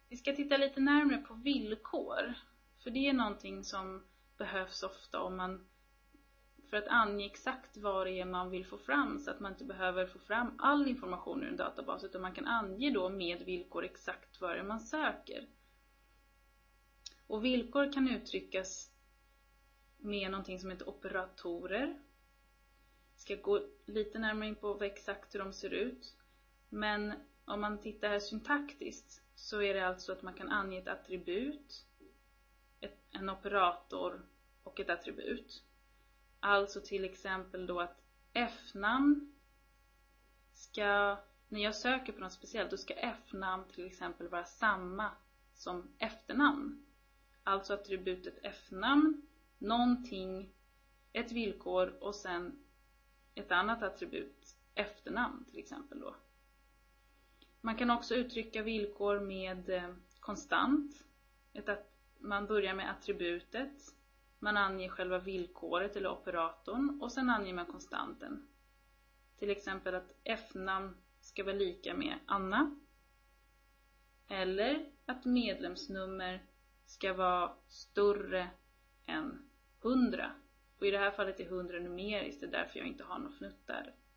Vi ska titta lite närmare på villkor. För det är någonting som behövs ofta för att ange exakt vad det är man vill få fram. Så att man inte behöver få fram all information ur en databas. Utan man kan ange då med villkor exakt vad det är man söker. Och villkor kan uttryckas med någonting som heter operatorer. Jag ska gå lite närmare in på exakt hur de ser ut. Men om man tittar här syntaktiskt så är det alltså att man kan ange ett attribut, en operator och ett attribut. Alltså till exempel då att F-namn när jag söker på något speciellt, då ska F-namn till exempel vara samma som efternamn. Alltså attributet F-namn, någonting, ett villkor och sen ett annat attribut, efternamn till exempel då. Man kan också uttrycka villkor med konstant. Man börjar med attributet. Man anger själva villkoret eller operatorn och sen anger man konstanten. Till exempel att F-namn ska vara lika med Anna. Eller att medlemsnummer ska vara större än 100. Och i det här fallet är 100 numeriskt, det är därför jag inte har något fnutt där.